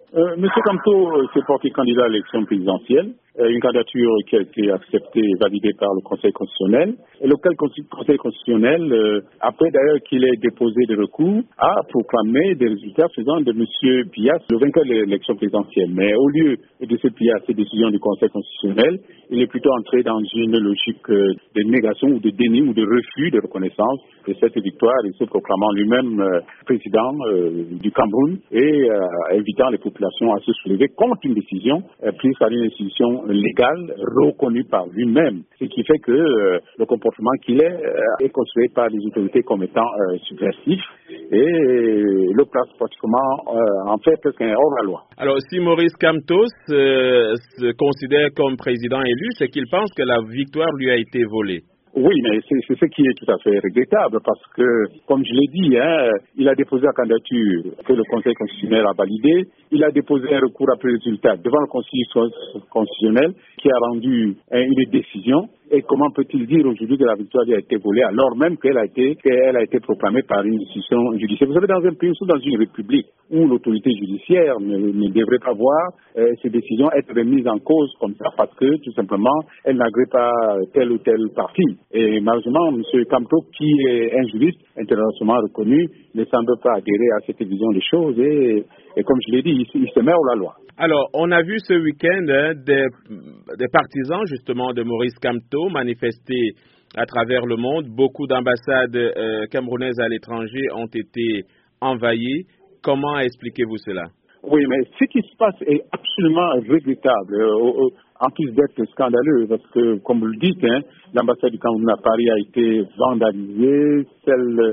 Monsieur Kamto s'est porté candidat à l'élection présidentielle, une candidature qui a été acceptée et validée par le Conseil constitutionnel. Et le Conseil constitutionnel, après d'ailleurs qu'il ait déposé des recours, a proclamé des résultats faisant de monsieur Biya le vainqueur de l'élection présidentielle. Mais au lieu de se plier à ces décisions du Conseil constitutionnel, il est plutôt entré dans une logique de négation ou de déni ou de refus de reconnaissance de cette victoire, et se proclamant lui-même président du Cameroun et invitant les populations à se soulever contre une décision prise par une institution légale reconnue par lui-même. Ce qui fait que le comportement qu'il est considéré par les autorités comme étant subversif et le place pratiquement en fait presque un hors-la-loi. Alors si Maurice Kamto se considère comme président élu, c'est qu'il pense que la victoire lui a été volée. Oui, mais c'est ce qui est tout à fait regrettable parce que, comme je l'ai dit, il a déposé la candidature que le Conseil constitutionnel a validée. Il a déposé un recours après résultat devant le Conseil constitutionnel qui a rendu une décision. Et comment peut-il dire aujourd'hui que la victoire a été volée alors même qu'elle a été proclamée par une institution judiciaire? Vous savez, dans un pays, dans une république où l'autorité judiciaire ne devrait pas voir ces décisions être remises en cause comme ça parce que, tout simplement, elle n'agrée pas tel ou tel parti. Et malheureusement, M. Kamto, qui est un juriste internationalement reconnu, ne semble pas adhérer à cette vision des choses et comme je l'ai dit, il se met hors la loi. Alors, on a vu ce week-end des partisans justement de Maurice Kamto manifester à travers le monde. Beaucoup d'ambassades camerounaises à l'étranger ont été envahies. Comment expliquez-vous cela? Oui, mais ce qui se passe est absolument regrettable, en plus d'être scandaleux, parce que, comme vous le dites, l'ambassade du Cameroun à Paris a été vandalisée, celle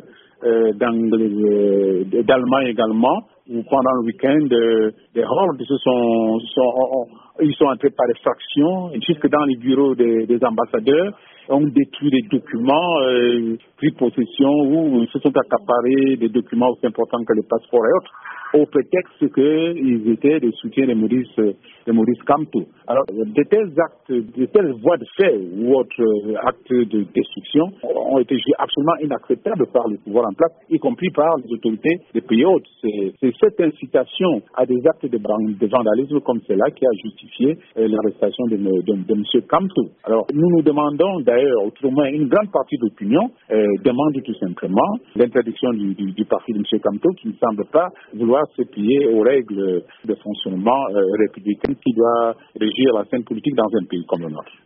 d'Allemagne également, où pendant le week-end, des hordes ils sont entrés par effraction, jusque dans les bureaux des ambassadeurs, ont détruit des documents, pris possession, ou ils se sont accaparés des documents aussi importants que les passeports et autres, au prétexte qu'ils étaient des soutiens de Maurice Kamto. Alors, de tels actes, de telles voies de fait ou autres actes de destruction ont été jugés absolument inacceptables par le pouvoir en place, y compris par les autorités des pays hôtes. C'est cette incitation à des actes de vandalisme comme cela qui a justifié l'arrestation de M. Kamto. Alors, nous demandons d'ailleurs, autrement, une grande partie de l'opinion demande tout simplement l'interdiction du parti de M. Kamto, qui ne semble pas vouloir se plier aux règles de fonctionnement républicaines qui doivent régir la scène politique dans un pays comme le nôtre.